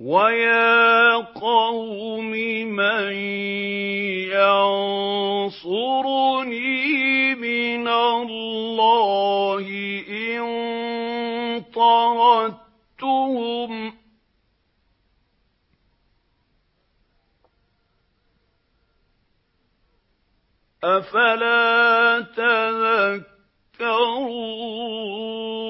وَيَا قَوْمِ مَن يَنصُرُنِي مِنَ اللَّهِ إِن طَرَدتُّهُمْ ۚ أَفَلَا تَذَكَّرُونَ